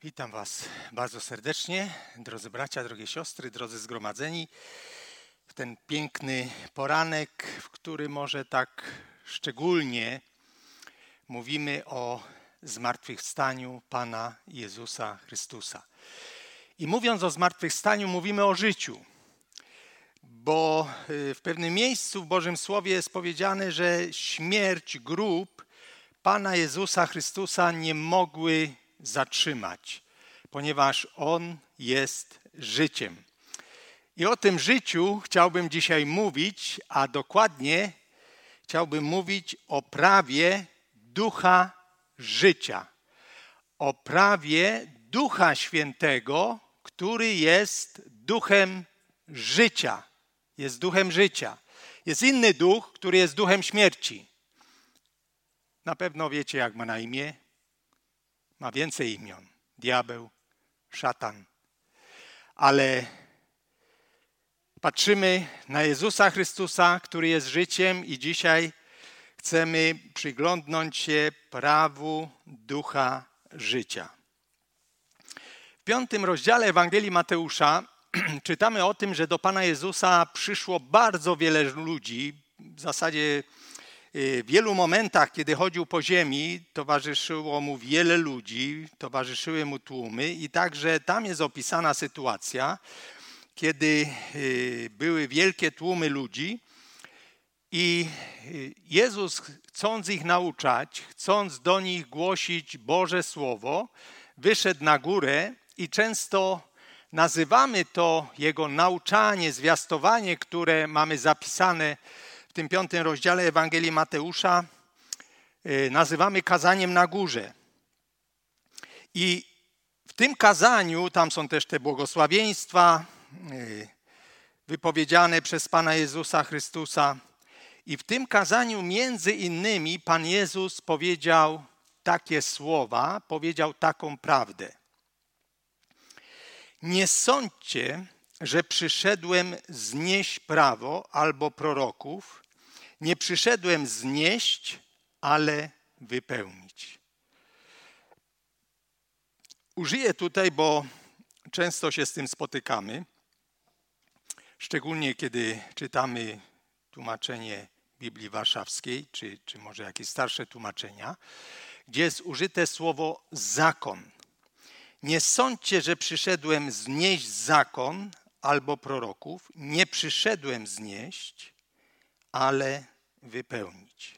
Witam Was bardzo serdecznie, drodzy bracia, drogie siostry, drodzy zgromadzeni, w ten piękny poranek, w który może tak szczególnie mówimy o zmartwychwstaniu Pana Jezusa Chrystusa. I mówiąc o zmartwychwstaniu, mówimy o życiu, bo w pewnym miejscu w Bożym Słowie jest powiedziane, że śmierć, grób Pana Jezusa Chrystusa nie mogły zatrzymać, ponieważ On jest życiem. I o tym życiu chciałbym dzisiaj mówić, a dokładnie chciałbym mówić o prawie Ducha życia. O prawie Ducha Świętego, który jest Duchem życia. Jest Duchem życia. Jest inny duch, który jest Duchem śmierci. Na pewno wiecie, jak ma na imię. Ma więcej imion. Diabeł, szatan. Ale patrzymy na Jezusa Chrystusa, który jest życiem i dzisiaj chcemy przyglądnąć się prawu Ducha życia. W 5 rozdziale Ewangelii Mateusza czytamy o tym, że do Pana Jezusa przyszło bardzo wiele ludzi. W zasadzie w wielu momentach, kiedy chodził po ziemi, towarzyszyło mu wiele ludzi, towarzyszyły mu tłumy i także tam jest opisana sytuacja, kiedy były wielkie tłumy ludzi i Jezus, chcąc ich nauczać, chcąc do nich głosić Boże Słowo, wyszedł na górę i często nazywamy to Jego nauczanie, zwiastowanie, które mamy zapisane w tym 5 rozdziale Ewangelii Mateusza, nazywamy kazaniem na górze. I w tym kazaniu, tam są też te błogosławieństwa wypowiedziane przez Pana Jezusa Chrystusa. I w tym kazaniu między innymi Pan Jezus powiedział takie słowa, powiedział taką prawdę. Nie sądźcie, że przyszedłem znieść prawo albo proroków. Nie przyszedłem znieść, ale wypełnić. Użyję tutaj, bo często się z tym spotykamy, szczególnie kiedy czytamy tłumaczenie Biblii Warszawskiej, czy może jakieś starsze tłumaczenia, gdzie jest użyte słowo zakon. Nie sądźcie, że przyszedłem znieść zakon albo proroków. Nie przyszedłem znieść, ale wypełnić.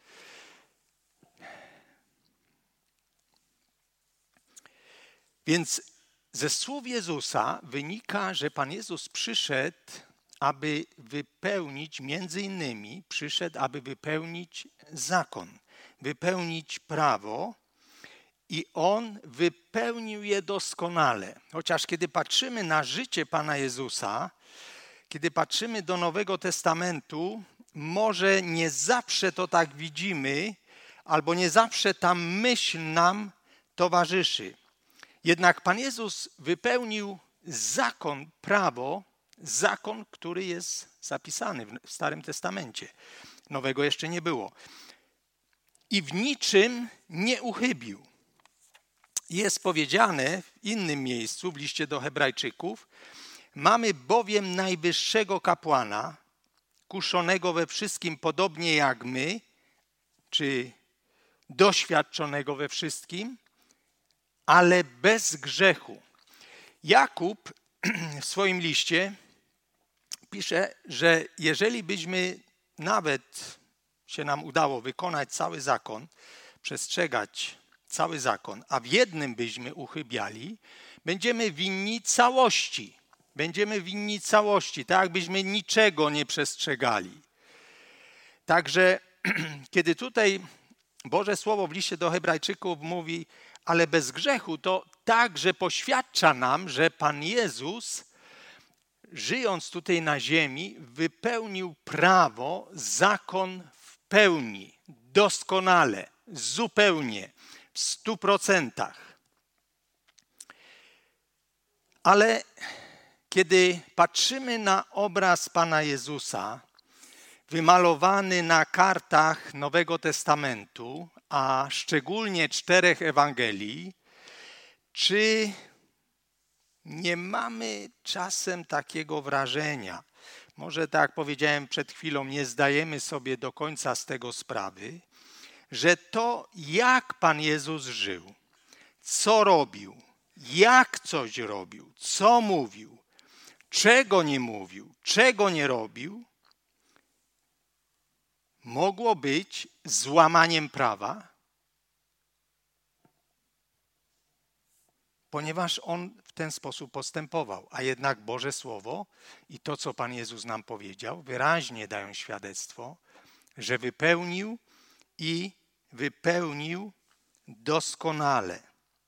Więc ze słów Jezusa wynika, że Pan Jezus przyszedł, aby wypełnić, między innymi przyszedł, aby wypełnić zakon, wypełnić prawo i On wypełnił je doskonale. Chociaż kiedy patrzymy na życie Pana Jezusa, kiedy patrzymy do Nowego Testamentu, może nie zawsze to tak widzimy, albo nie zawsze ta myśl nam towarzyszy. Jednak Pan Jezus wypełnił zakon, prawo, zakon, który jest zapisany w Starym Testamencie. Nowego jeszcze nie było. I w niczym nie uchybił. Jest powiedziane w innym miejscu, w liście do Hebrajczyków, mamy bowiem najwyższego kapłana, kuszonego we wszystkim podobnie jak my, czy doświadczonego we wszystkim, ale bez grzechu. Jakub w swoim liście pisze, że jeżeli byśmy nawet się nam udało wykonać cały zakon, przestrzegać cały zakon, a w jednym byśmy uchybiali, będziemy winni całości. Będziemy winni całości, tak jakbyśmy niczego nie przestrzegali. Także kiedy tutaj Boże Słowo w liście do Hebrajczyków mówi, ale bez grzechu, to także poświadcza nam, że Pan Jezus, żyjąc tutaj na ziemi, wypełnił prawo, zakon w pełni, doskonale, zupełnie, w 100%. Ale kiedy patrzymy na obraz Pana Jezusa, wymalowany na kartach Nowego Testamentu, a szczególnie 4 Ewangelii, Czy nie mamy czasem takiego wrażenia, może tak jak powiedziałem przed chwilą, nie zdajemy sobie do końca z tego sprawy, że to, jak Pan Jezus żył, co robił, jak coś robił, co mówił, czego nie mówił, czego nie robił, mogło być złamaniem prawa, ponieważ On w ten sposób postępował. A jednak Boże Słowo i to, co Pan Jezus nam powiedział, wyraźnie dają świadectwo, że wypełnił i wypełnił doskonale.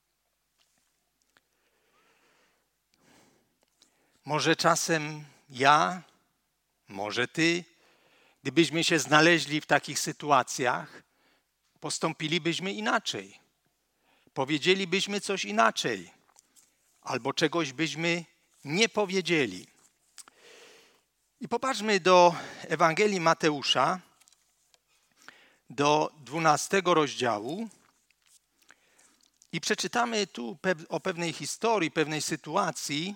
Może czasem ja, może ty, gdybyśmy się znaleźli w takich sytuacjach, postąpilibyśmy inaczej. Powiedzielibyśmy coś inaczej, albo czegoś byśmy nie powiedzieli. I popatrzmy do Ewangelii Mateusza, do 12 rozdziału i przeczytamy tu o pewnej historii, pewnej sytuacji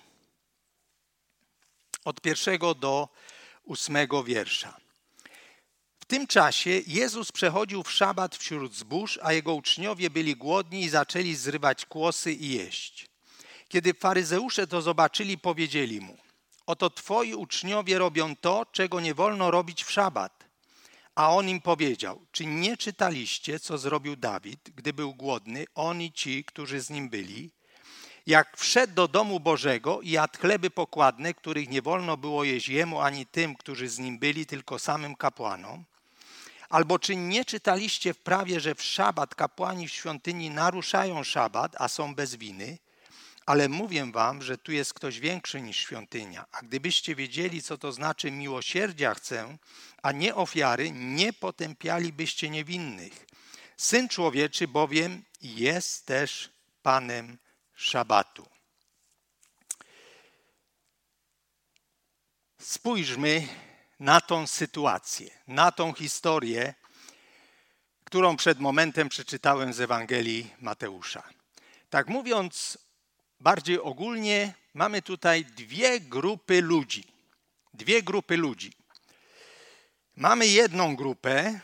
od 1 do 8 wiersza. W tym czasie Jezus przechodził w szabat wśród zbóż, a jego uczniowie byli głodni i zaczęli zrywać kłosy i jeść. Kiedy faryzeusze to zobaczyli, powiedzieli mu: oto twoi uczniowie robią to, czego nie wolno robić w szabat. A on im powiedział: czy nie czytaliście, co zrobił Dawid, gdy był głodny, on i ci, którzy z nim byli? Jak wszedł do domu Bożego i jadł chleby pokładne, których nie wolno było jeść jemu ani tym, którzy z nim byli, tylko samym kapłanom? Albo czy nie czytaliście w prawie, że w szabat kapłani w świątyni naruszają szabat, a są bez winy? Ale mówię wam, że tu jest ktoś większy niż świątynia. A gdybyście wiedzieli, co to znaczy miłosierdzia chcę, a nie ofiary, nie potępialibyście niewinnych. Syn Człowieczy bowiem jest też Panem szabatu. Spójrzmy na tą sytuację, na tą historię, którą przed momentem przeczytałem z Ewangelii Mateusza. Tak mówiąc bardziej ogólnie, mamy tutaj dwie grupy ludzi. Dwie grupy ludzi. Mamy jedną grupę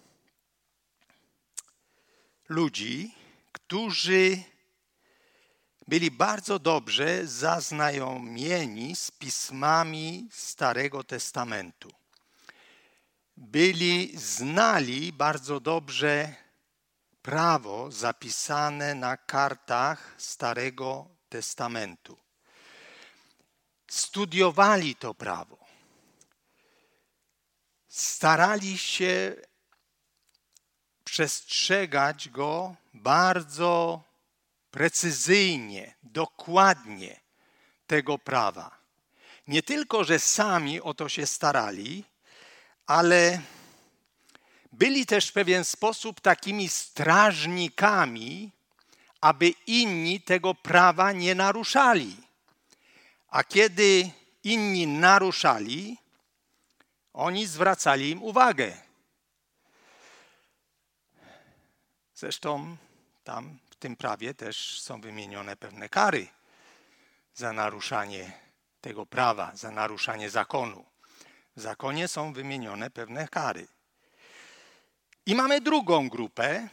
ludzi, którzy byli bardzo dobrze zaznajomieni z pismami Starego Testamentu. Znali bardzo dobrze prawo zapisane na kartach Starego Testamentu. Studiowali to prawo. Starali się przestrzegać go bardzo precyzyjnie, dokładnie tego prawa. Nie tylko, że sami o to się starali, ale byli też w pewien sposób takimi strażnikami, aby inni tego prawa nie naruszali. A kiedy inni naruszali, oni zwracali im uwagę. Zresztą tam w tym prawie też są wymienione pewne kary za naruszanie tego prawa, za naruszanie zakonu. W zakonie są wymienione pewne kary. I mamy drugą grupę.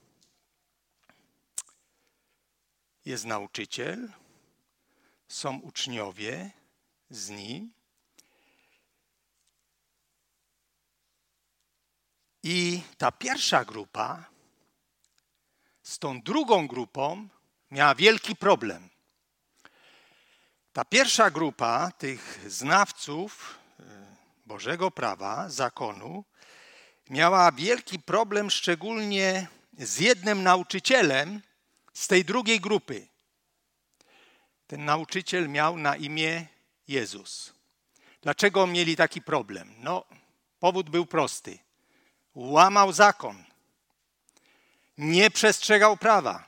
Jest nauczyciel, są uczniowie z nim. I ta pierwsza grupa z tą drugą grupą miała wielki problem. Ta pierwsza grupa tych znawców Bożego prawa, zakonu, miała wielki problem szczególnie z jednym nauczycielem z tej drugiej grupy. Ten nauczyciel miał na imię Jezus. Dlaczego mieli taki problem? No, powód był prosty. Łamał zakon. Nie przestrzegał prawa.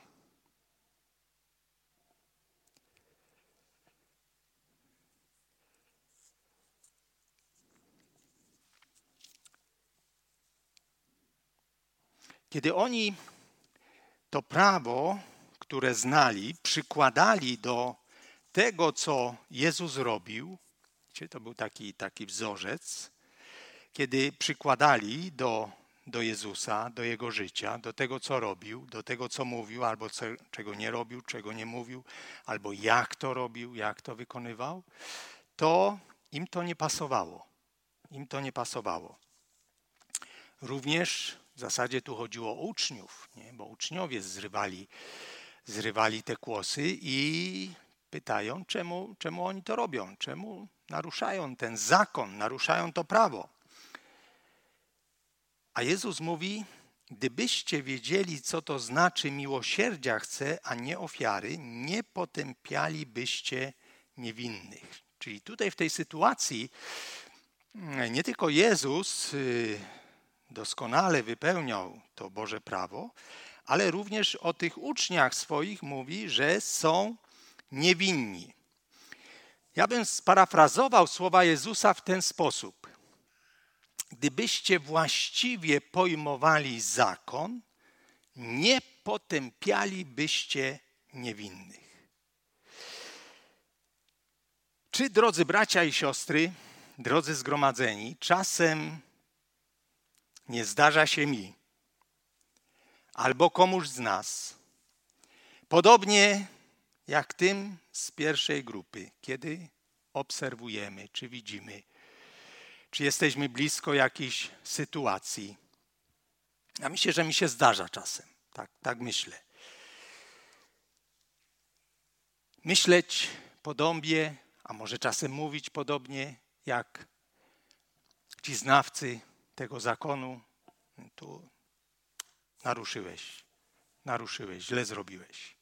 Kiedy oni to prawo, które znali, przykładali do tego, co Jezus robił. To był taki wzorzec, kiedy przykładali do Jezusa, do Jego życia, do tego, co robił, do tego, co mówił, albo czego nie robił, czego nie mówił, albo jak to robił, jak to wykonywał, to im to nie pasowało. Im to nie pasowało. Również w zasadzie tu chodziło o uczniów, nie? Bo uczniowie zrywali te kłosy i pytają, czemu oni to robią, czemu naruszają ten zakon, naruszają to prawo. A Jezus mówi, gdybyście wiedzieli, co to znaczy miłosierdzia chce, a nie ofiary, nie potępialibyście niewinnych. Czyli tutaj w tej sytuacji nie tylko Jezus doskonale wypełniał to Boże prawo, ale również o tych uczniach swoich mówi, że są niewinni. Ja bym sparafrazował słowa Jezusa w ten sposób. Gdybyście właściwie pojmowali zakon, nie potępialibyście niewinnych. Czy, drodzy bracia i siostry, drodzy zgromadzeni, czasem nie zdarza się mi albo komuś z nas, podobnie jak tym z pierwszej grupy, kiedy obserwujemy, czy widzimy, czy jesteśmy blisko jakiejś sytuacji. Ja myślę, że mi się zdarza czasem. Tak myślę. Myśleć podobnie, a może czasem mówić podobnie, jak ci znawcy tego zakonu. Tu naruszyłeś, źle zrobiłeś.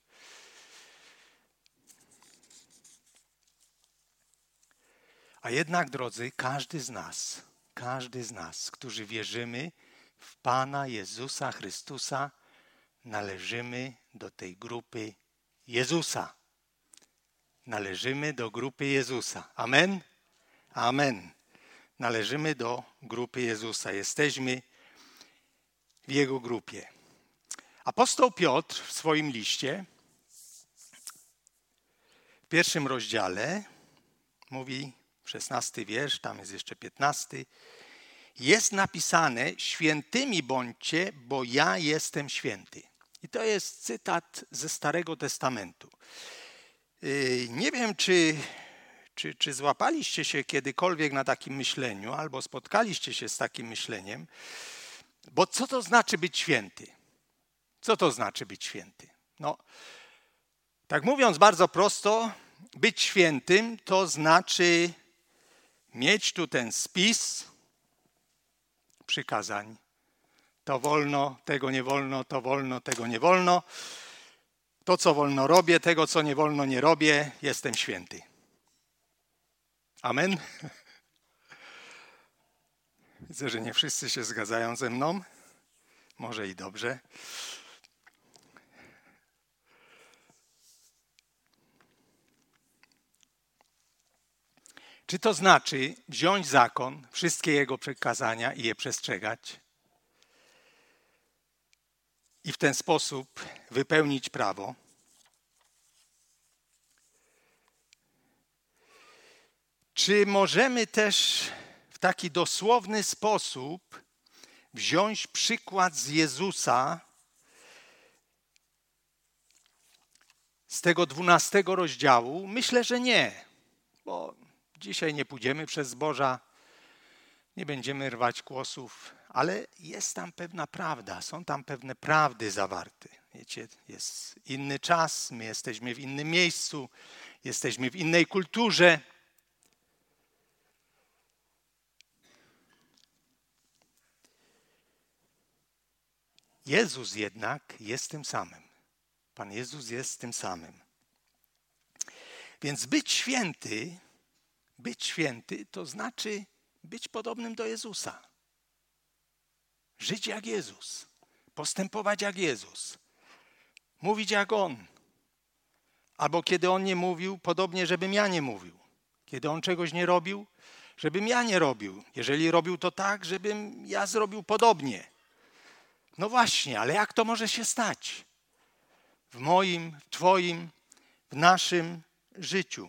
A jednak, drodzy, każdy z nas, którzy wierzymy w Pana Jezusa Chrystusa, należymy do tej grupy Jezusa. Należymy do grupy Jezusa. Amen? Amen. Należymy do grupy Jezusa. Jesteśmy w Jego grupie. Apostoł Piotr w swoim liście, w 1 rozdziale, mówi, 16 wiersz, tam jest jeszcze 15. Jest napisane, świętymi bądźcie, bo ja jestem święty. I to jest cytat ze Starego Testamentu. Nie wiem, czy złapaliście się kiedykolwiek na takim myśleniu, albo spotkaliście się z takim myśleniem, bo co to znaczy być święty? Co to znaczy być święty? No, tak mówiąc bardzo prosto, być świętym to znaczy mieć tu ten spis przykazań. To wolno, tego nie wolno, to wolno, tego nie wolno. To, co wolno robię, tego, co nie wolno nie robię, jestem święty. Amen? Widzę, że nie wszyscy się zgadzają ze mną. Może i dobrze. Czy to znaczy wziąć zakon, wszystkie jego przykazania i je przestrzegać i w ten sposób wypełnić prawo? Czy możemy też w taki dosłowny sposób wziąć przykład z Jezusa z tego 12 rozdziału? Myślę, że nie, bo dzisiaj nie pójdziemy przez zboża, nie będziemy rwać kłosów, ale jest tam pewna prawda, są tam pewne prawdy zawarte. Wiecie, jest inny czas, my jesteśmy w innym miejscu, jesteśmy w innej kulturze. Jezus jednak jest tym samym. Pan Jezus jest tym samym. Więc być święty to znaczy być podobnym do Jezusa. Żyć jak Jezus. Postępować jak Jezus. Mówić jak On. Albo kiedy On nie mówił, podobnie, żebym ja nie mówił. Kiedy On czegoś nie robił, żebym ja nie robił. Jeżeli robił to tak, żebym ja zrobił podobnie. No właśnie, ale jak to może się stać? w moim, w Twoim, w naszym życiu.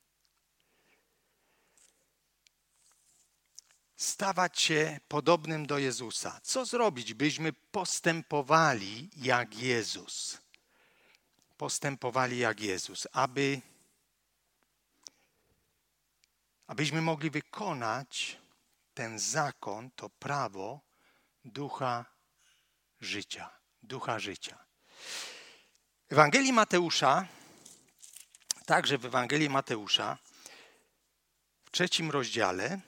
Stawać się podobnym do Jezusa. Co zrobić, byśmy postępowali jak Jezus? Postępowali jak Jezus, abyśmy mogli wykonać ten zakon, to prawo ducha życia. Ducha życia. W Ewangelii Mateusza, także w Ewangelii Mateusza, w 3 rozdziale,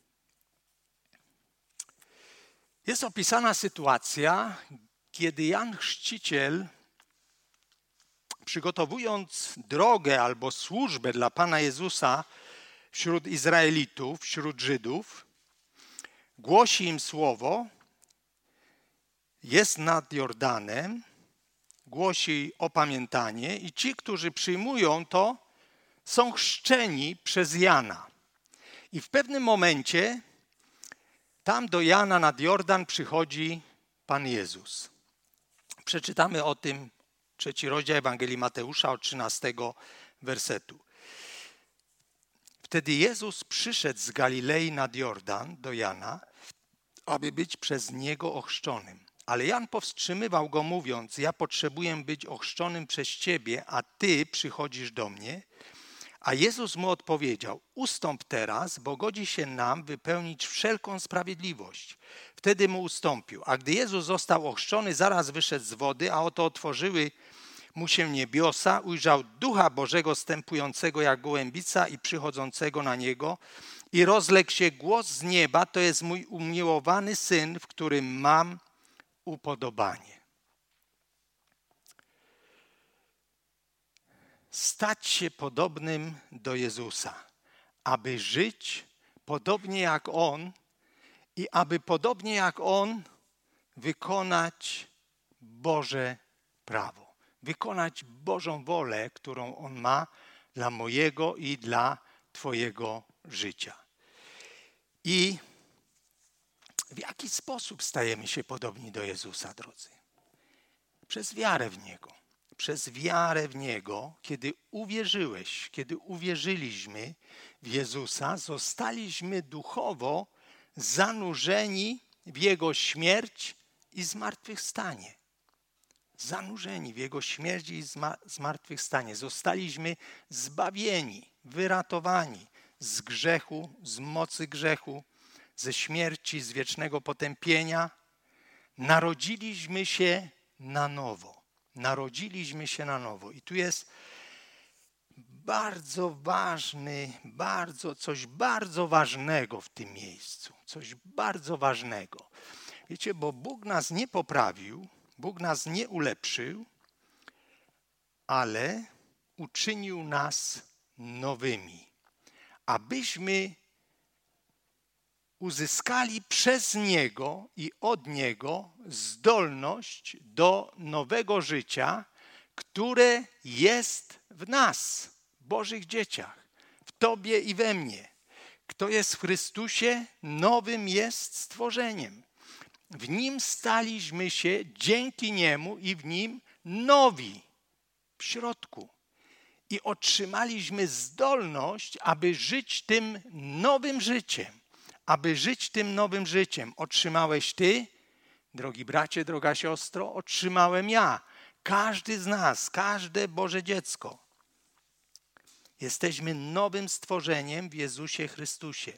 jest opisana sytuacja, kiedy Jan Chrzciciel, przygotowując drogę albo służbę dla Pana Jezusa wśród Izraelitów, wśród Żydów, głosi im słowo, jest nad Jordanem, głosi opamiętanie i ci, którzy przyjmują to, są chrzczeni przez Jana. I w pewnym momencie tam do Jana nad Jordan przychodzi Pan Jezus. Przeczytamy o tym 3 rozdział Ewangelii Mateusza od 13 wersetu. Wtedy Jezus przyszedł z Galilei nad Jordan do Jana, aby być przez niego ochrzczonym. Ale Jan powstrzymywał go, mówiąc: ja potrzebuję być ochrzczonym przez ciebie, a ty przychodzisz do mnie. A Jezus mu odpowiedział: ustąp teraz, bo godzi się nam wypełnić wszelką sprawiedliwość. Wtedy mu ustąpił. A gdy Jezus został ochrzczony, zaraz wyszedł z wody, a oto otworzyły mu się niebiosa, ujrzał Ducha Bożego zstępującego jak gołębica i przychodzącego na niego. I rozległ się głos z nieba: to jest mój umiłowany Syn, w którym mam upodobanie. Stać się podobnym do Jezusa, aby żyć podobnie jak On i aby podobnie jak On wykonać Boże prawo, wykonać Bożą wolę, którą On ma dla mojego i dla Twojego życia. I w jaki sposób stajemy się podobni do Jezusa, drodzy? Przez wiarę w Niego. Przez wiarę w Niego, kiedy uwierzyłeś, kiedy uwierzyliśmy w Jezusa, zostaliśmy duchowo zanurzeni w Jego śmierć i zmartwychwstanie. Zanurzeni w Jego śmierć i zmartwychwstanie. Zostaliśmy zbawieni, wyratowani z grzechu, z mocy grzechu, ze śmierci, z wiecznego potępienia. Narodziliśmy się na nowo. Narodziliśmy się na nowo. I tu jest bardzo ważny, coś bardzo ważnego w tym miejscu. Coś bardzo ważnego. Wiecie, bo Bóg nas nie poprawił, Bóg nas nie ulepszył, ale uczynił nas nowymi. Abyśmy uzyskali przez Niego i od Niego zdolność do nowego życia, które jest w nas, Bożych dzieciach, w Tobie i we mnie. Kto jest w Chrystusie, nowym jest stworzeniem. W Nim staliśmy się dzięki Niemu i w Nim nowi w środku. I otrzymaliśmy zdolność, aby żyć tym nowym życiem. Aby żyć tym nowym życiem. Otrzymałeś Ty, drogi bracie, droga siostro, otrzymałem ja. Każdy z nas, każde Boże dziecko. Jesteśmy nowym stworzeniem w Jezusie Chrystusie.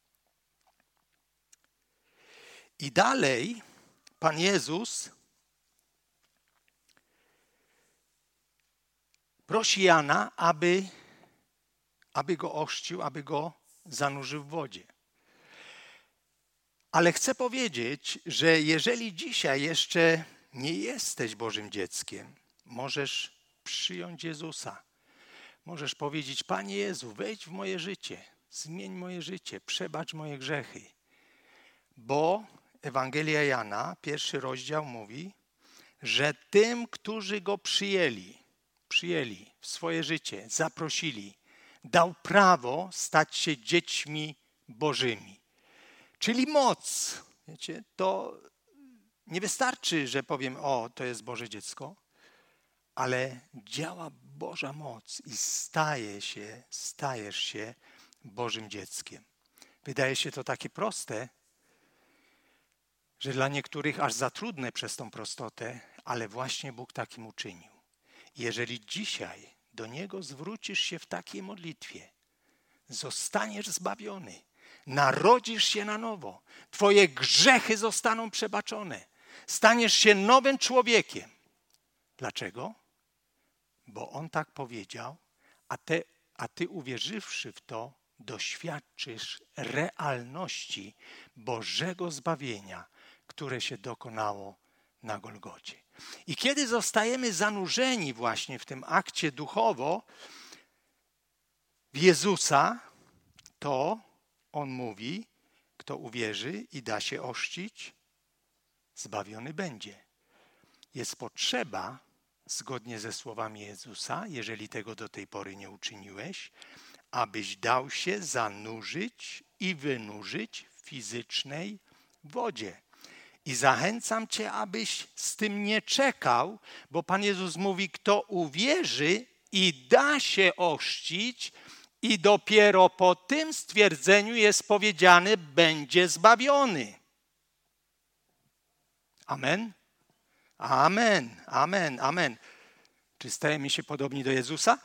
I dalej Pan Jezus prosi Jana, aby go ochrzcił, aby go zanurzył w wodzie. Ale chcę powiedzieć, że jeżeli dzisiaj jeszcze nie jesteś Bożym dzieckiem, możesz przyjąć Jezusa. Możesz powiedzieć: Panie Jezu, wejdź w moje życie, zmień moje życie, przebacz moje grzechy. Bo Ewangelia Jana, 1 rozdział mówi, że tym, którzy Go przyjęli w swoje życie, zaprosili, dał prawo stać się dziećmi Bożymi. Czyli moc. Wiecie, to nie wystarczy, że powiem: o, to jest Boże dziecko, ale działa Boża moc i stajesz się Bożym dzieckiem. Wydaje się to takie proste, że dla niektórych aż za trudne przez tą prostotę, ale właśnie Bóg takim uczynił. Jeżeli dzisiaj do Niego zwrócisz się w takiej modlitwie, zostaniesz zbawiony, narodzisz się na nowo, twoje grzechy zostaną przebaczone, staniesz się nowym człowiekiem. Dlaczego? Bo On tak powiedział, a ty uwierzywszy w to, doświadczysz realności Bożego zbawienia, które się dokonało na Golgocie. I kiedy zostajemy zanurzeni właśnie w tym akcie duchowo w Jezusa, to On mówi, kto uwierzy i da się ochrzcić, zbawiony będzie. Jest potrzeba, zgodnie ze słowami Jezusa, jeżeli tego do tej pory nie uczyniłeś, abyś dał się zanurzyć i wynurzyć w fizycznej wodzie. I zachęcam cię, abyś z tym nie czekał, bo Pan Jezus mówi, kto uwierzy i da się ochrzcić, i dopiero po tym stwierdzeniu jest powiedziane, będzie zbawiony. Amen? Amen, amen, amen. Czy stajemy się podobni do Jezusa?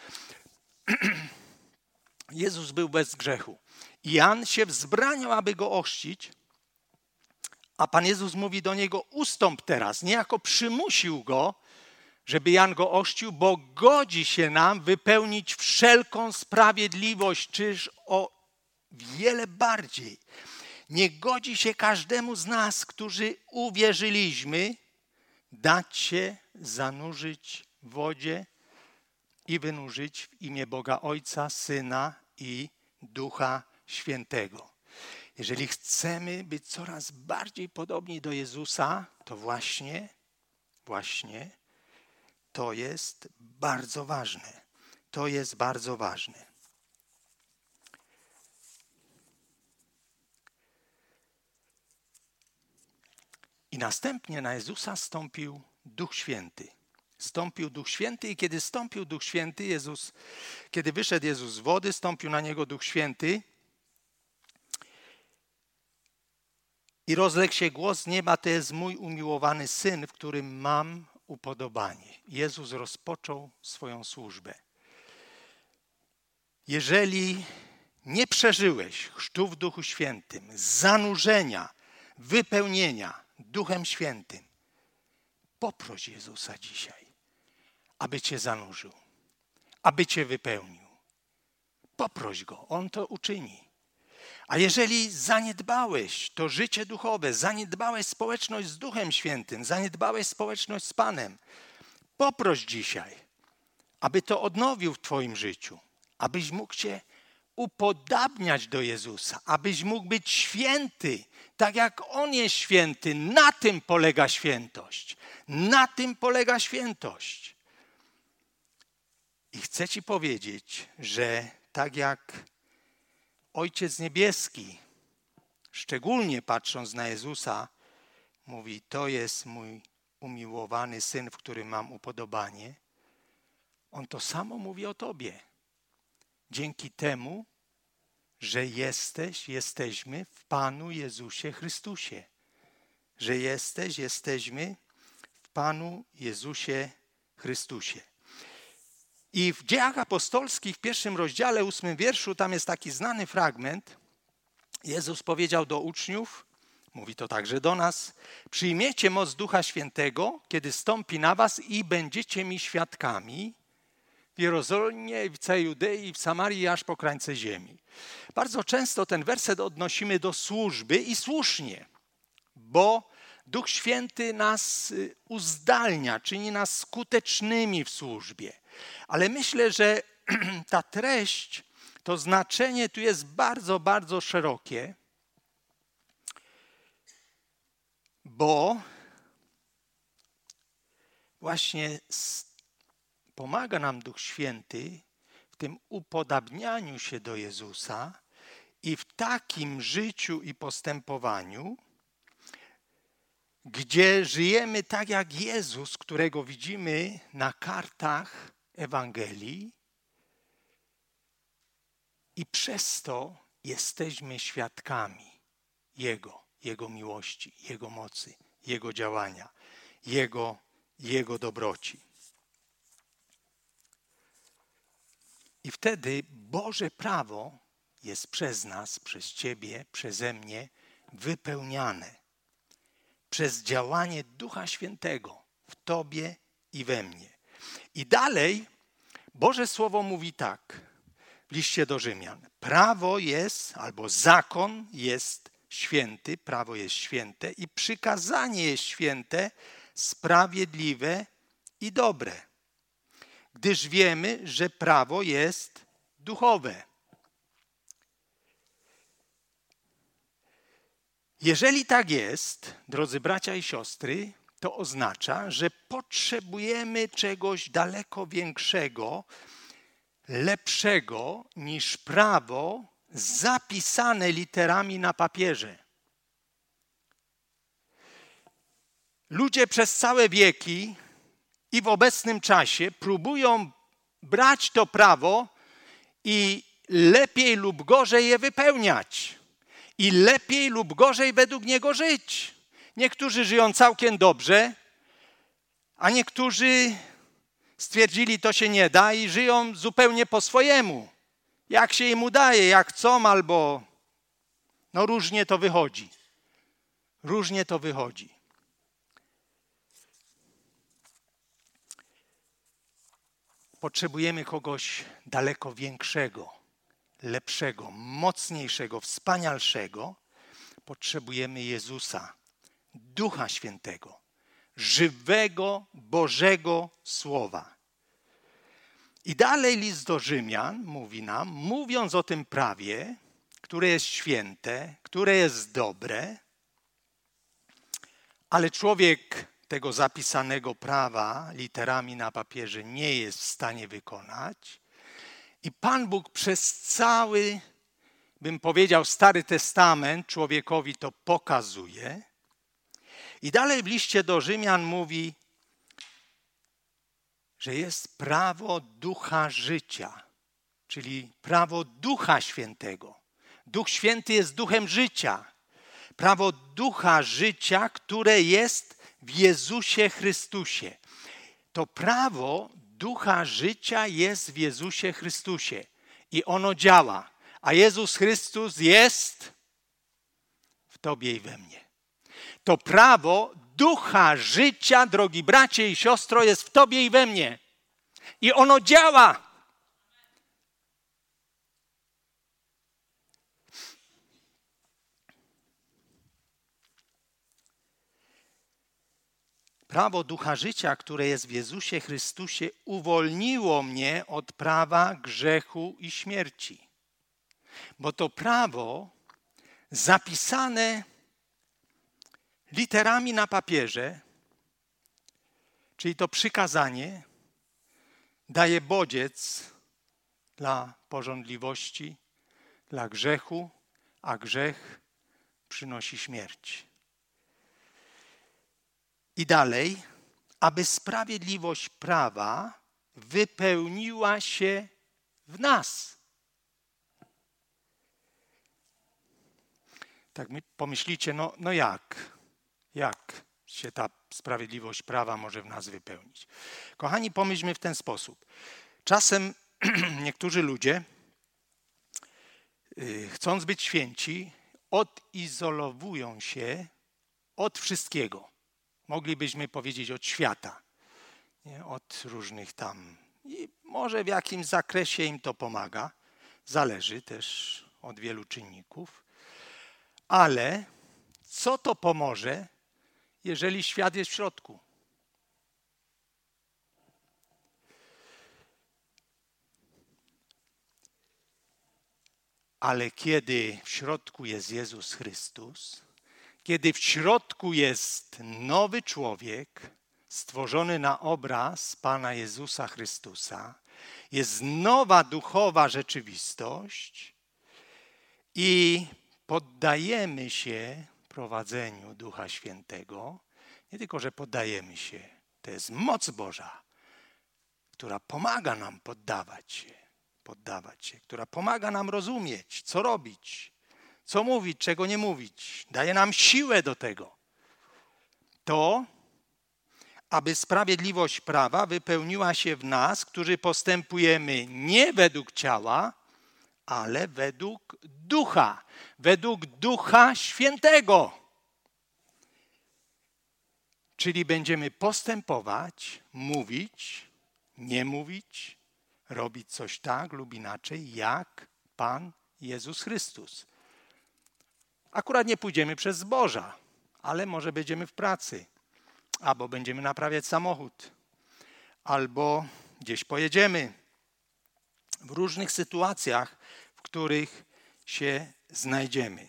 Jezus był bez grzechu. Jan się wzbraniał, aby go ochrzcić, a Pan Jezus mówi do niego, ustąp teraz. Niejako przymusił go, żeby Jan go ochrzcił, bo godzi się nam wypełnić wszelką sprawiedliwość, czyż o wiele bardziej. Nie godzi się każdemu z nas, którzy uwierzyliśmy, dać się zanurzyć w wodzie i wynurzyć w imię Boga Ojca, Syna i Ducha Świętego. Jeżeli chcemy być coraz bardziej podobni do Jezusa, to właśnie to jest bardzo ważne. To jest bardzo ważne. I następnie na Jezusa stąpił Duch Święty. Stąpił Duch Święty i kiedy stąpił Duch Święty, kiedy wyszedł Jezus z wody, stąpił na Niego Duch Święty i rozległ się głos z nieba, to jest mój umiłowany Syn, w którym mam upodobanie. Jezus rozpoczął swoją służbę. Jeżeli nie przeżyłeś chrztu w Duchu Świętym, zanurzenia, wypełnienia Duchem Świętym, poproś Jezusa dzisiaj, aby cię zanurzył, aby cię wypełnił. Poproś Go, On to uczyni. A jeżeli zaniedbałeś to życie duchowe, zaniedbałeś społeczność z Duchem Świętym, zaniedbałeś społeczność z Panem, poproś dzisiaj, aby to odnowił w twoim życiu, abyś mógł się upodabniać do Jezusa, abyś mógł być święty, tak jak On jest święty. Na tym polega świętość. Na tym polega świętość. I chcę ci powiedzieć, że tak jak Ojciec Niebieski, szczególnie patrząc na Jezusa, mówi, to jest mój umiłowany Syn, w którym mam upodobanie, On to samo mówi o tobie. Dzięki temu, że jesteśmy w Panu Jezusie Chrystusie. Że jesteśmy w Panu Jezusie Chrystusie. I w Dziejach Apostolskich, w 1 rozdziale, 8 wierszu, tam jest taki znany fragment. Jezus powiedział do uczniów, mówi to także do nas, przyjmiecie moc Ducha Świętego, kiedy stąpi na was i będziecie mi świadkami w Jerozolimie, w całej Judei i w Samarii, aż po krańce ziemi. Bardzo często ten werset odnosimy do służby i słusznie, bo Duch Święty nas uzdalnia, czyni nas skutecznymi w służbie. Ale myślę, że ta treść, to znaczenie tu jest bardzo, bardzo szerokie, bo właśnie pomaga nam Duch Święty w tym upodabnianiu się do Jezusa i w takim życiu i postępowaniu, gdzie żyjemy tak jak Jezus, którego widzimy na kartach Ewangelii i przez to jesteśmy świadkami Jego miłości, Jego mocy, Jego działania, Jego dobroci. I wtedy Boże prawo jest przez nas, przez Ciebie, przeze mnie wypełniane przez działanie Ducha Świętego w Tobie i we mnie. I dalej Boże Słowo mówi tak w liście do Rzymian. Prawo jest, albo zakon jest święty, prawo jest święte i przykazanie jest święte, sprawiedliwe i dobre. Gdyż wiemy, że prawo jest duchowe. Jeżeli tak jest, drodzy bracia i siostry, to oznacza, że potrzebujemy czegoś daleko większego, lepszego niż prawo zapisane literami na papierze. Ludzie przez całe wieki i w obecnym czasie próbują brać to prawo i lepiej lub gorzej je wypełniać. I lepiej lub gorzej według niego żyć. Niektórzy żyją całkiem dobrze, a niektórzy stwierdzili, to się nie da i żyją zupełnie po swojemu. Jak się im udaje, jak chcą, albo no różnie to wychodzi. Różnie to wychodzi. Potrzebujemy kogoś daleko większego, lepszego, mocniejszego, wspanialszego. Potrzebujemy Jezusa, Ducha Świętego, żywego Bożego Słowa. I dalej list do Rzymian mówi nam, mówiąc o tym prawie, które jest święte, które jest dobre, ale człowiek tego zapisanego prawa literami na papierze nie jest w stanie wykonać. I Pan Bóg przez cały, bym powiedział, Stary Testament człowiekowi to pokazuje. I dalej w liście do Rzymian mówi, że jest prawo ducha życia, czyli prawo Ducha Świętego. Duch Święty jest duchem życia. Prawo ducha życia, które jest w Jezusie Chrystusie. To prawo ducha życia jest w Jezusie Chrystusie i ono działa, a Jezus Chrystus jest w Tobie i we mnie. To prawo ducha życia, drogi bracie i siostro, jest w Tobie i we mnie i ono działa. Prawo ducha życia, które jest w Jezusie Chrystusie, uwolniło mnie od prawa grzechu i śmierci. Bo to prawo zapisane literami na papierze, czyli to przykazanie, daje bodziec dla pożądliwości, dla grzechu, a grzech przynosi śmierć. I dalej, aby sprawiedliwość prawa wypełniła się w nas. Tak pomyślicie, no jak? Jak się ta sprawiedliwość prawa może w nas wypełnić? Kochani, pomyślmy w ten sposób. Czasem niektórzy ludzie, chcąc być święci, odizolowują się od wszystkiego. Moglibyśmy powiedzieć od świata, nie? Od różnych tam. I może w jakimś zakresie im to pomaga. Zależy też od wielu czynników. Ale co to pomoże, jeżeli świat jest w środku? Ale kiedy w środku jest Jezus Chrystus, kiedy w środku jest nowy człowiek, stworzony na obraz Pana Jezusa Chrystusa, jest nowa duchowa rzeczywistość i poddajemy się prowadzeniu Ducha Świętego, Nie tylko, że poddajemy się. To jest moc Boża, która pomaga nam poddawać się, która pomaga nam rozumieć, co robić, co mówić, czego nie mówić. Daje nam siłę do tego. To, aby sprawiedliwość prawa wypełniła się w nas, którzy postępujemy nie według ciała, ale według Ducha Świętego. Czyli będziemy postępować, mówić, nie mówić, robić coś tak lub inaczej, jak Pan Jezus Chrystus. Akurat nie pójdziemy przez zboża, ale może będziemy w pracy, albo będziemy naprawiać samochód, albo gdzieś pojedziemy. W różnych sytuacjach, w których się znajdziemy.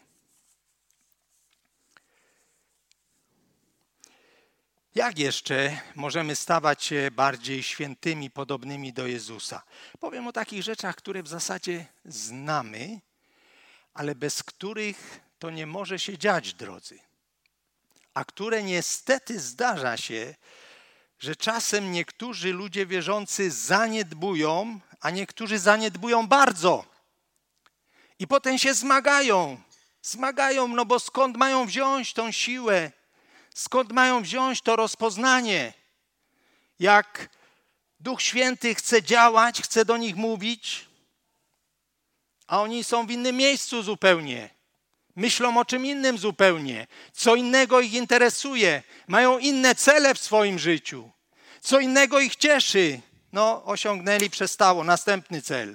Jak jeszcze możemy stawać się bardziej świętymi, podobnymi do Jezusa? Powiem o takich rzeczach, które w zasadzie znamy, ale bez których to nie może się dziać, drodzy. A które niestety zdarza się, że czasem niektórzy ludzie wierzący zaniedbują, a niektórzy zaniedbują bardzo. I potem się zmagają, no bo skąd mają wziąć tą siłę? Skąd mają wziąć to rozpoznanie? Jak Duch Święty chce działać, chce do nich mówić, a oni są w innym miejscu zupełnie. Myślą o czym innym zupełnie. Co innego ich interesuje. Mają inne cele w swoim życiu. Co innego ich cieszy. No, osiągnęli, przestało. Następny cel.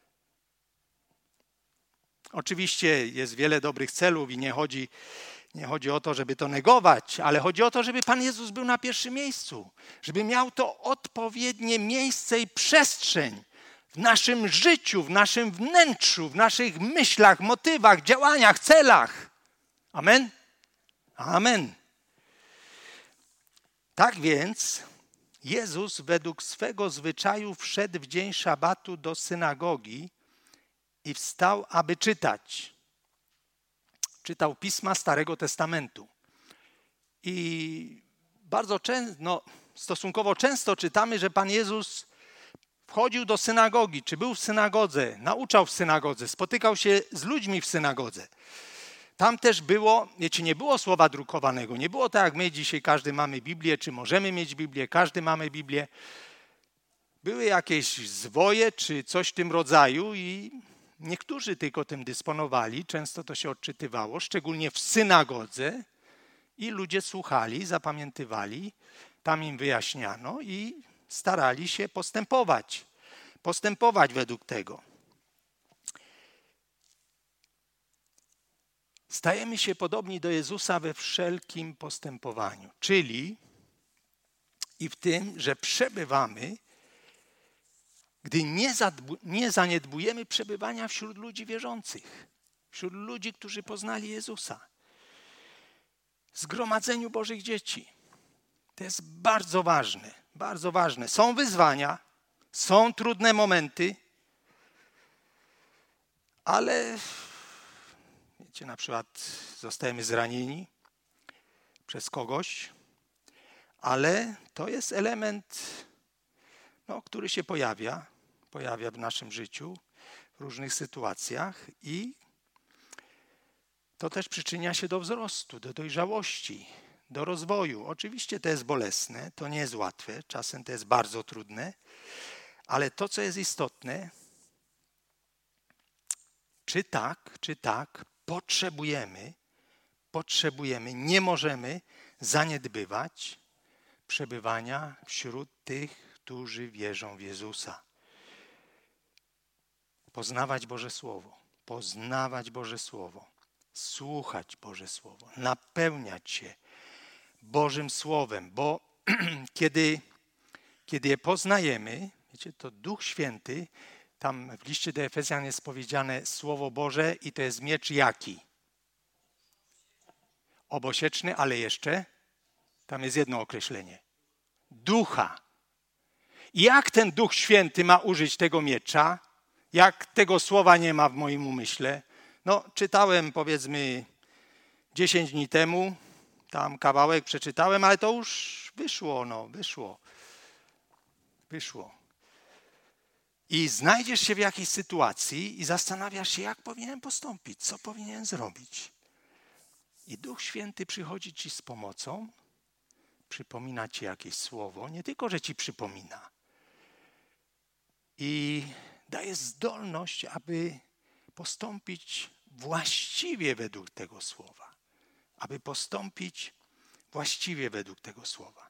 Oczywiście jest wiele dobrych celów i nie chodzi o to, żeby to negować, ale chodzi o to, żeby Pan Jezus był na pierwszym miejscu. Żeby miał to odpowiednie miejsce i przestrzeń w naszym życiu, w naszym wnętrzu, w naszych myślach, motywach, działaniach, celach. Amen? Amen. Tak więc Jezus według swego zwyczaju wszedł w dzień szabatu do synagogi i wstał, aby czytać. Czytał pisma Starego Testamentu. I bardzo często, stosunkowo często czytamy, że Pan Jezus wchodził do synagogi, czy był w synagodze, nauczał w synagodze, spotykał się z ludźmi w synagodze. Tam też było, nie było słowa drukowanego, nie było tak jak my dzisiaj, każdy mamy Biblię, czy możemy mieć Biblię, każdy mamy Biblię. Były jakieś zwoje, czy coś w tym rodzaju i niektórzy tylko tym dysponowali, często to się odczytywało, szczególnie w synagodze i ludzie słuchali, zapamiętywali, tam im wyjaśniano i starali się postępować według tego. Stajemy się podobni do Jezusa we wszelkim postępowaniu, czyli i w tym, że przebywamy, gdy nie zaniedbujemy przebywania wśród ludzi wierzących, wśród ludzi, którzy poznali Jezusa. Zgromadzeniu Bożych dzieci. To jest bardzo ważne, bardzo ważne. Są wyzwania, są trudne momenty, ale wiecie, na przykład zostajemy zranieni przez kogoś, ale to jest element, który się pojawia w naszym życiu w różnych sytuacjach i to też przyczynia się do wzrostu, do dojrzałości, do rozwoju. Oczywiście to jest bolesne, to nie jest łatwe, czasem to jest bardzo trudne, ale to, co jest istotne, czy tak, potrzebujemy, nie możemy zaniedbywać przebywania wśród tych, którzy wierzą w Jezusa. Poznawać Boże Słowo, słuchać Boże Słowo, napełniać się Bożym Słowem, bo kiedy je poznajemy, wiecie, to Duch Święty, tam w liście do Efezjan jest powiedziane Słowo Boże i to jest miecz jaki? Obosieczny, ale jeszcze tam jest jedno określenie. Ducha. I jak ten Duch Święty ma użyć tego miecza? Jak tego słowa nie ma w moim umyśle? Czytałem powiedzmy 10 dni temu, tam kawałek przeczytałem, ale to już wyszło. I znajdziesz się w jakiejś sytuacji i zastanawiasz się, jak powinienem postąpić, co powinienem zrobić. I Duch Święty przychodzi ci z pomocą, przypomina ci jakieś słowo, nie tylko, że ci przypomina. I daje zdolność, aby postąpić właściwie według tego słowa. Aby postąpić właściwie według tego słowa.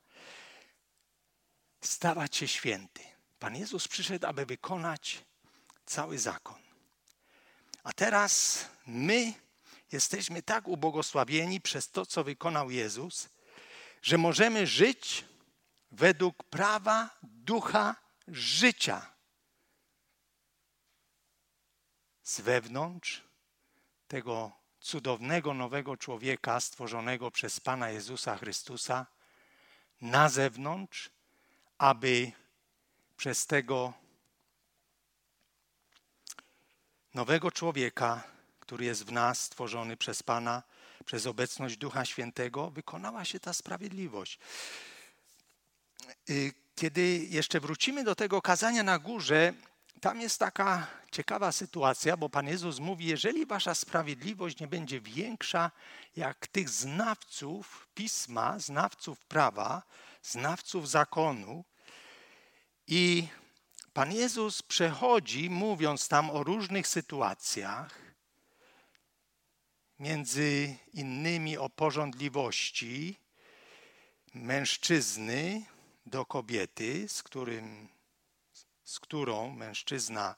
Stawać się święty. Pan Jezus przyszedł, aby wykonać cały zakon. A teraz my jesteśmy tak ubłogosławieni przez to, co wykonał Jezus, że możemy żyć według prawa ducha życia. Z wewnątrz tego cudownego nowego człowieka stworzonego przez Pana Jezusa Chrystusa na zewnątrz, aby przez tego nowego człowieka, który jest w nas stworzony przez Pana, przez obecność Ducha Świętego, wykonała się ta sprawiedliwość. Kiedy jeszcze wrócimy do tego kazania na górze, tam jest taka ciekawa sytuacja, bo Pan Jezus mówi, jeżeli wasza sprawiedliwość nie będzie większa jak tych znawców Pisma, znawców prawa, znawców zakonu. I Pan Jezus przechodzi, mówiąc tam o różnych sytuacjach, między innymi o pożądliwości mężczyzny do kobiety, z którą mężczyzna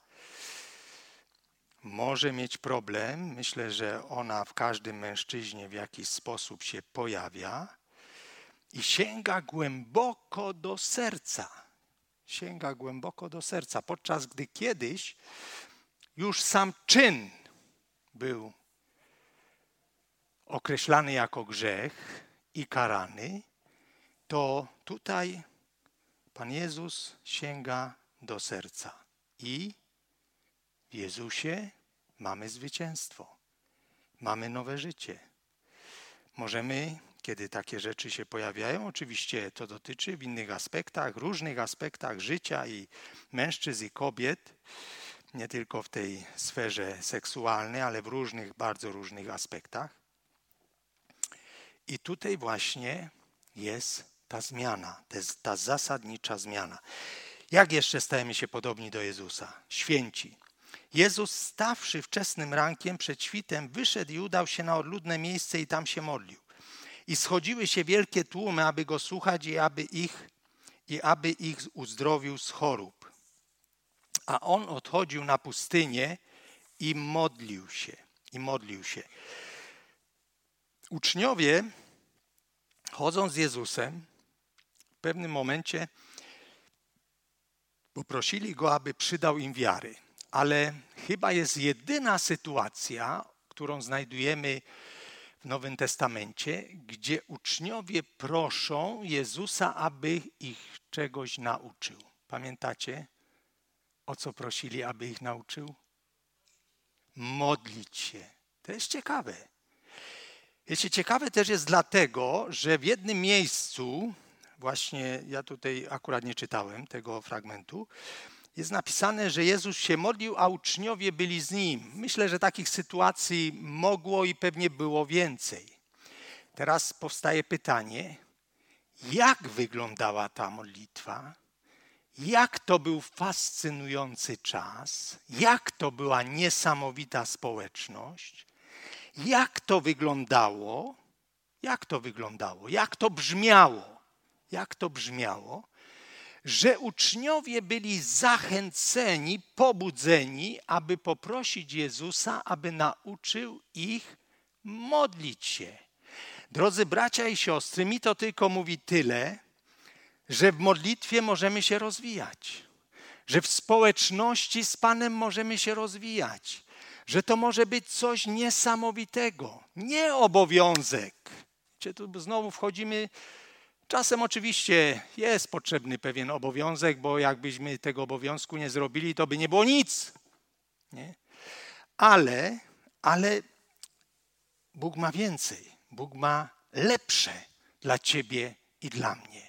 może mieć problem. Myślę, że ona w każdym mężczyźnie w jakiś sposób się pojawia i sięga głęboko do serca. Sięga głęboko do serca, podczas gdy kiedyś już sam czyn był określany jako grzech i karany, to tutaj Pan Jezus sięga do serca. I w Jezusie mamy zwycięstwo. Mamy nowe życie. Możemy, kiedy takie rzeczy się pojawiają, oczywiście to dotyczy w innych aspektach, różnych aspektach życia i mężczyzn i kobiet, nie tylko w tej sferze seksualnej, ale w różnych, bardzo różnych aspektach. I tutaj właśnie jest ta zmiana, ta zasadnicza zmiana. Jak jeszcze stajemy się podobni do Jezusa? Święci. Jezus, stawszy wczesnym rankiem przed świtem, wyszedł i udał się na odludne miejsce i tam się modlił. I schodziły się wielkie tłumy, aby Go słuchać i aby ich uzdrowił z chorób. A On odchodził na pustynię i modlił się. Uczniowie, chodząc z Jezusem, w pewnym momencie poprosili Go, aby przydał im wiary. Ale chyba jest jedyna sytuacja, którą znajdujemy w Nowym Testamencie, gdzie uczniowie proszą Jezusa, aby ich czegoś nauczył. Pamiętacie, o co prosili, aby ich nauczył? Modlić się. To jest ciekawe. Wiecie, ciekawe też jest dlatego, że w jednym miejscu, właśnie ja tutaj akurat nie czytałem tego fragmentu, jest napisane, że Jezus się modlił, a uczniowie byli z Nim. Myślę, że takich sytuacji mogło i pewnie było więcej. Teraz powstaje pytanie, jak wyglądała ta modlitwa? Jak to był fascynujący czas? Jak to była niesamowita społeczność? Jak to wyglądało? Jak to brzmiało? Że uczniowie byli zachęceni, pobudzeni, aby poprosić Jezusa, aby nauczył ich modlić się. Drodzy bracia i siostry, mi to tylko mówi tyle, że w modlitwie możemy się rozwijać, że w społeczności z Panem możemy się rozwijać, że to może być coś niesamowitego, nie obowiązek. Tu znowu wchodzimy. Czasem oczywiście jest potrzebny pewien obowiązek, bo jakbyśmy tego obowiązku nie zrobili, to by nie było nic. Nie? Ale Bóg ma więcej. Bóg ma lepsze dla ciebie i dla mnie.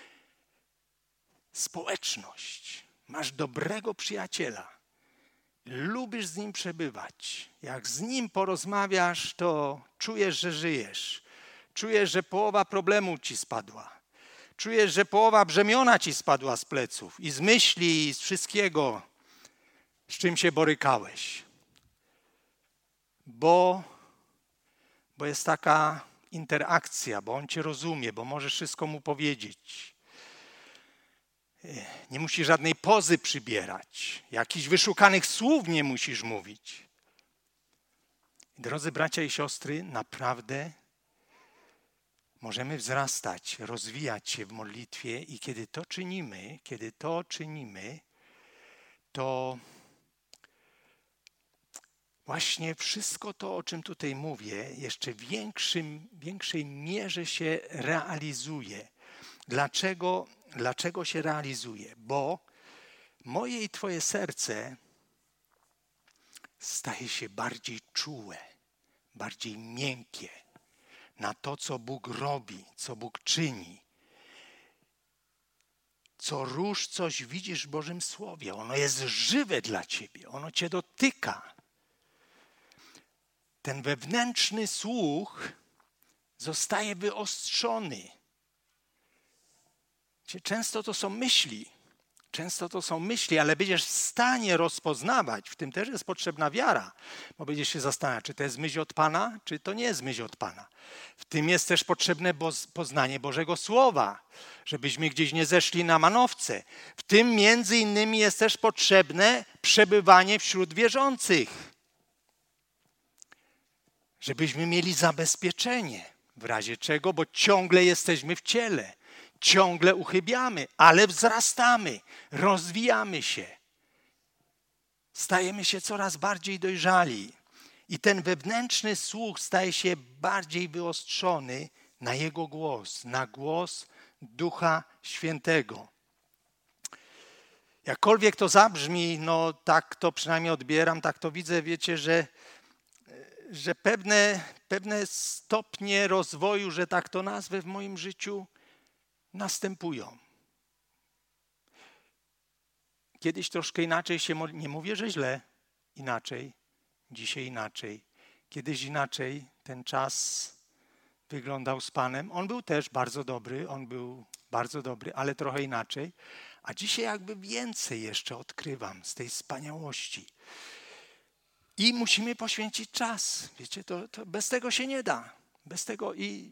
Społeczność. Masz dobrego przyjaciela. Lubisz z nim przebywać. Jak z nim porozmawiasz, to czujesz, że żyjesz. Czujesz, że połowa problemu ci spadła. Czujesz, że połowa brzemiona ci spadła z pleców i z myśli, i z wszystkiego, z czym się borykałeś. Bo jest taka interakcja, bo on cię rozumie, bo możesz wszystko mu powiedzieć. Nie musisz żadnej pozy przybierać. Jakichś wyszukanych słów nie musisz mówić. Drodzy bracia i siostry, naprawdę możemy wzrastać, rozwijać się w modlitwie i kiedy to czynimy, to właśnie wszystko to, o czym tutaj mówię, jeszcze w większej mierze się realizuje. Dlaczego się realizuje? Bo moje i twoje serce staje się bardziej czułe, bardziej miękkie na to, co Bóg robi, co Bóg czyni. Co róż coś widzisz w Bożym Słowie. Ono jest żywe dla ciebie, ono cię dotyka. Ten wewnętrzny słuch zostaje wyostrzony. Często to są myśli, ale będziesz w stanie rozpoznawać, w tym też jest potrzebna wiara, bo będziesz się zastanawiać, czy to jest myśl od Pana, czy to nie jest myśl od Pana. W tym jest też potrzebne poznanie Bożego Słowa, żebyśmy gdzieś nie zeszli na manowce. W tym między innymi jest też potrzebne przebywanie wśród wierzących, żebyśmy mieli zabezpieczenie, w razie czego, bo ciągle jesteśmy w ciele. Ciągle uchybiamy, ale wzrastamy, rozwijamy się. Stajemy się coraz bardziej dojrzali. I ten wewnętrzny słuch staje się bardziej wyostrzony na Jego głos, na głos Ducha Świętego. Jakkolwiek to zabrzmi, no tak to przynajmniej odbieram, tak to widzę, wiecie, że pewne stopnie rozwoju, że tak to nazwę, w moim życiu następują. Kiedyś troszkę inaczej się nie mówię, że źle, inaczej, dzisiaj inaczej. Kiedyś inaczej ten czas wyglądał z Panem. On był też bardzo dobry, ale trochę inaczej. A dzisiaj jakby więcej jeszcze odkrywam z tej wspaniałości. I musimy poświęcić czas. Wiecie, to bez tego się nie da. Bez tego i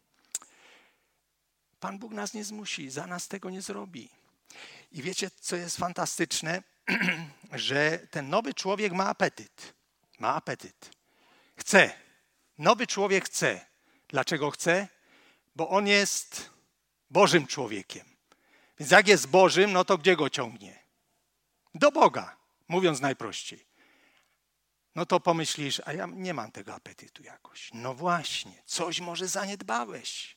Pan Bóg nas nie zmusi, za nas tego nie zrobi. I wiecie, co jest fantastyczne? Że ten nowy człowiek ma apetyt. Ma apetyt. Chce. Nowy człowiek chce. Dlaczego chce? Bo on jest Bożym człowiekiem. Więc jak jest Bożym, no to gdzie go ciągnie? Do Boga, mówiąc najprościej. No to pomyślisz, a ja nie mam tego apetytu jakoś. No właśnie, coś może zaniedbałeś.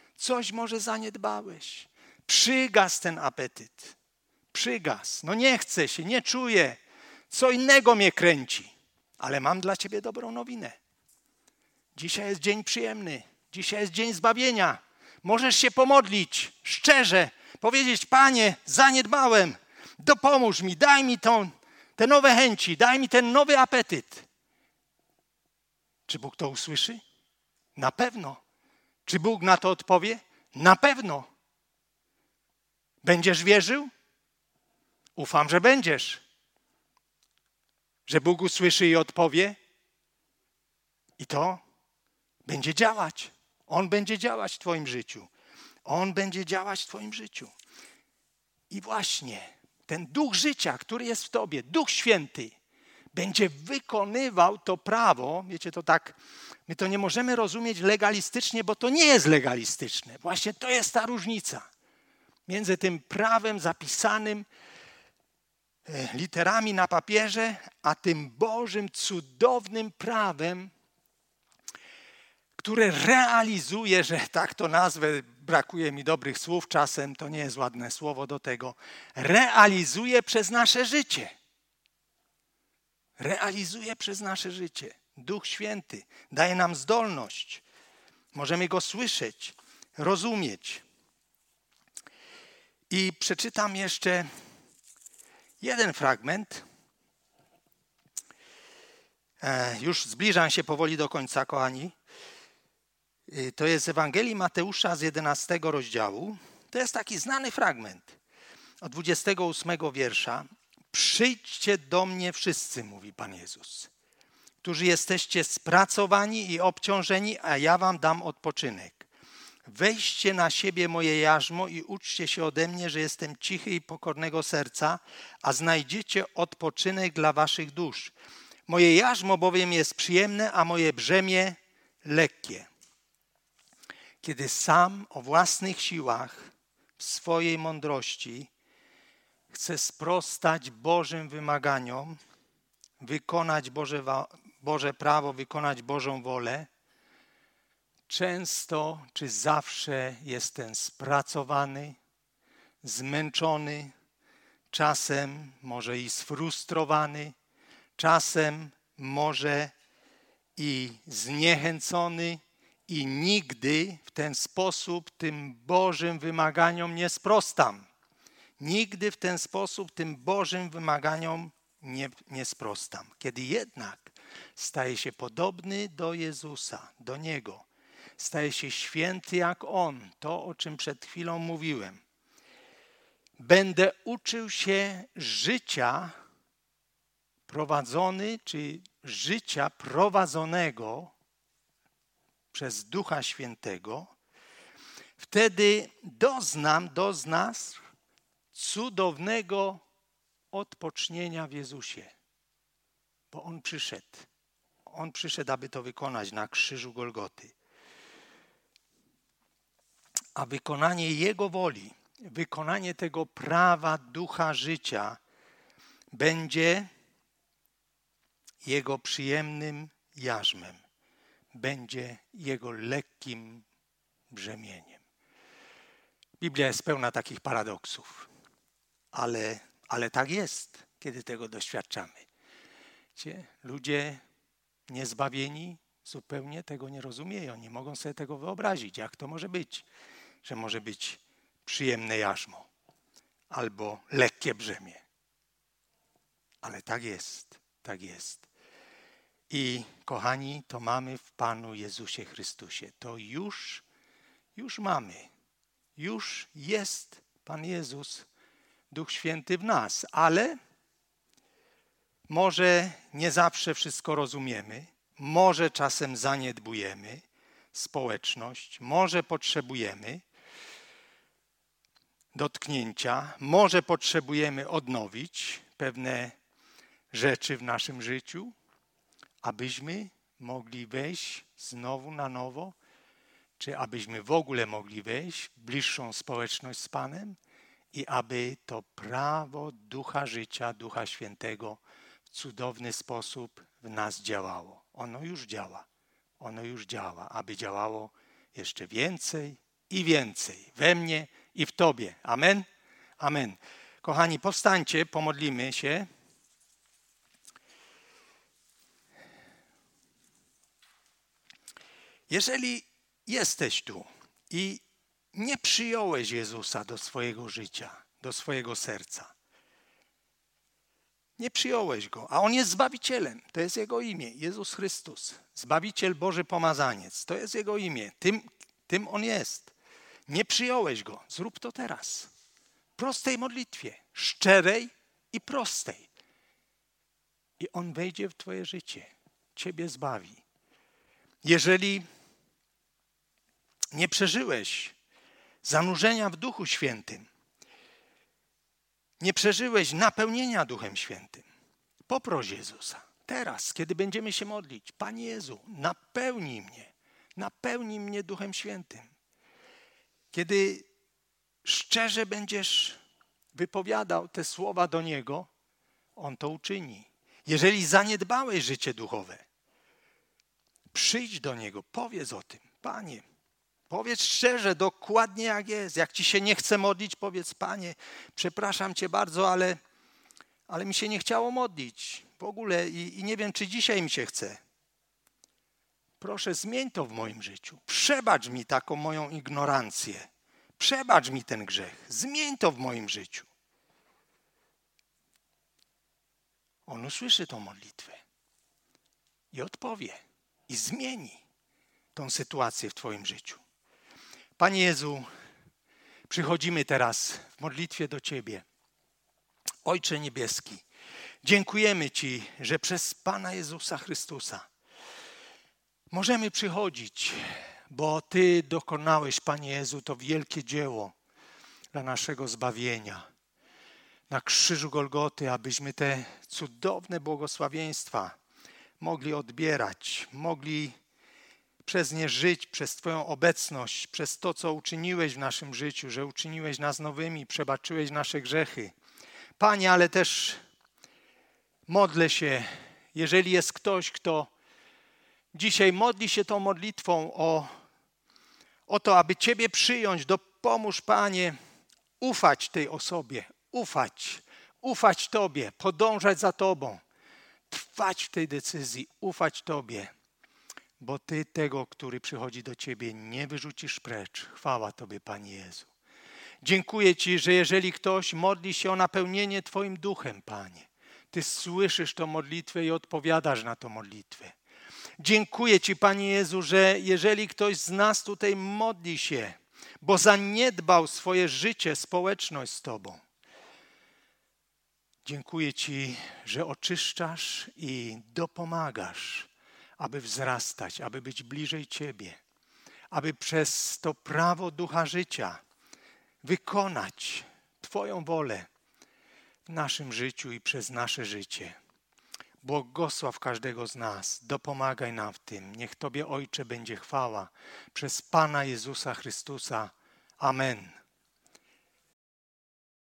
Przygasł ten apetyt. Przygasł. No nie chcę się, nie czuję. Co innego mnie kręci. Ale mam dla ciebie dobrą nowinę. Dzisiaj jest dzień przyjemny. Dzisiaj jest dzień zbawienia. Możesz się pomodlić szczerze. Powiedzieć, Panie, zaniedbałem. Dopomóż mi, daj mi te nowe chęci, daj mi ten nowy apetyt. Czy Bóg to usłyszy? Na pewno. Czy Bóg na to odpowie? Na pewno. Będziesz wierzył? Ufam, że będziesz. Że Bóg usłyszy i odpowie. I to będzie działać. On będzie działać w twoim życiu. I właśnie ten duch życia, który jest w tobie, Duch Święty, będzie wykonywał to prawo. Wiecie, to tak, my to nie możemy rozumieć legalistycznie, bo to nie jest legalistyczne. Właśnie to jest ta różnica między tym prawem zapisanym literami na papierze, a tym Bożym, cudownym prawem, które realizuje, że tak to nazwę, brakuje mi dobrych słów czasem, to nie jest ładne słowo do tego, realizuje przez nasze życie. Realizuje przez nasze życie. Duch Święty daje nam zdolność Możemy Go słyszeć, rozumieć. I przeczytam jeszcze jeden fragment. Już zbliżam się powoli do końca, kochani. To jest z Ewangelii Mateusza z 11 rozdziału. To jest taki znany fragment. Od 28 wiersza. Przyjdźcie do mnie wszyscy, mówi Pan Jezus, którzy jesteście spracowani i obciążeni, a ja wam dam odpoczynek. Weźcie na siebie moje jarzmo i uczcie się ode mnie, że jestem cichy i pokornego serca, a znajdziecie odpoczynek dla waszych dusz. Moje jarzmo bowiem jest przyjemne, a moje brzemię lekkie. Kiedy sam o własnych siłach, w swojej mądrości chce sprostać Bożym wymaganiom, wykonać Boże prawo, wykonać Bożą wolę, często czy zawsze jestem spracowany, zmęczony, czasem może i sfrustrowany, czasem może i zniechęcony i nigdy w ten sposób tym Bożym wymaganiom nie sprostam. Nigdy w ten sposób tym Bożym wymaganiom nie sprostam. Kiedy jednak staje się podobny do Jezusa, do Niego, staje się święty jak On, to o czym przed chwilą mówiłem. Będę uczył się życia czy życia prowadzonego przez Ducha Świętego, wtedy doznasz cudownego odpocznienia w Jezusie. Bo On przyszedł. On przyszedł, aby to wykonać na krzyżu Golgoty. A wykonanie Jego woli, wykonanie tego prawa Ducha życia będzie Jego przyjemnym jarzmem. Będzie Jego lekkim brzemieniem. Biblia jest pełna takich paradoksów, ale tak jest, kiedy tego doświadczamy. Ludzie niezbawieni zupełnie tego nie rozumieją, nie mogą sobie tego wyobrazić, jak to może być, że może być przyjemne jarzmo albo lekkie brzemię. Ale tak jest, tak jest. I kochani, to mamy w Panu Jezusie Chrystusie. To już mamy. Już jest Pan Jezus, Duch Święty w nas, ale może nie zawsze wszystko rozumiemy, może czasem zaniedbujemy społeczność, może potrzebujemy dotknięcia, może potrzebujemy odnowić pewne rzeczy w naszym życiu, abyśmy mogli wejść znowu na nowo, czy abyśmy w ogóle mogli wejść w bliższą społeczność z Panem i aby to prawo Ducha życia, Ducha Świętego w cudowny sposób w nas działało. Ono już działa, aby działało jeszcze więcej i więcej we mnie i w Tobie. Amen? Amen. Kochani, powstańcie, pomodlimy się. Jeżeli jesteś tu i nie przyjąłeś Jezusa do swojego życia, do swojego serca, nie przyjąłeś Go, a On jest Zbawicielem, to jest Jego imię, Jezus Chrystus, Zbawiciel Boży Pomazaniec, to jest Jego imię, tym On jest. Nie przyjąłeś Go, zrób to teraz. W prostej modlitwie, szczerej i prostej. I On wejdzie w Twoje życie, Ciebie zbawi. Jeżeli nie przeżyłeś zanurzenia w Duchu Świętym, nie przeżyłeś napełnienia Duchem Świętym, poproś Jezusa. Teraz, kiedy będziemy się modlić, Panie Jezu, napełnij mnie Duchem Świętym. Kiedy szczerze będziesz wypowiadał te słowa do Niego, On to uczyni. Jeżeli zaniedbałeś życie duchowe, przyjdź do Niego, powiedz o tym. Panie, powiedz szczerze, dokładnie jak jest. Jak ci się nie chce modlić, powiedz: Panie, przepraszam Cię bardzo, ale mi się nie chciało modlić w ogóle i nie wiem, czy dzisiaj mi się chce. Proszę, zmień to w moim życiu. Przebacz mi taką moją ignorancję. Przebacz mi ten grzech. Zmień to w moim życiu. On usłyszy tą modlitwę i odpowie i zmieni tą sytuację w twoim życiu. Panie Jezu, przychodzimy teraz w modlitwie do Ciebie. Ojcze Niebieski, dziękujemy Ci, że przez Pana Jezusa Chrystusa możemy przychodzić, bo Ty dokonałeś, Panie Jezu, to wielkie dzieło dla naszego zbawienia. Na krzyżu Golgoty, abyśmy te cudowne błogosławieństwa mogli odbierać, mogli przez nie żyć, przez Twoją obecność, przez to, co uczyniłeś w naszym życiu, że uczyniłeś nas nowymi, przebaczyłeś nasze grzechy. Panie, ale też modlę się, jeżeli jest ktoś, kto dzisiaj modli się tą modlitwą o to, aby Ciebie przyjąć, dopomóż, Panie, ufać tej osobie, ufać Tobie, podążać za Tobą, trwać w tej decyzji, ufać Tobie, bo Ty tego, który przychodzi do Ciebie, nie wyrzucisz precz. Chwała Tobie, Panie Jezu. Dziękuję Ci, że jeżeli ktoś modli się o napełnienie Twoim duchem, Panie, Ty słyszysz tę modlitwę i odpowiadasz na tę modlitwę. Dziękuję Ci, Panie Jezu, że jeżeli ktoś z nas tutaj modli się, bo zaniedbał swoje życie, społeczność z Tobą, dziękuję Ci, że oczyszczasz i dopomagasz, aby wzrastać, aby być bliżej Ciebie, aby przez to prawo ducha życia wykonać Twoją wolę w naszym życiu i przez nasze życie. Błogosław każdego z nas, dopomagaj nam w tym. Niech Tobie, Ojcze, będzie chwała przez Pana Jezusa Chrystusa. Amen.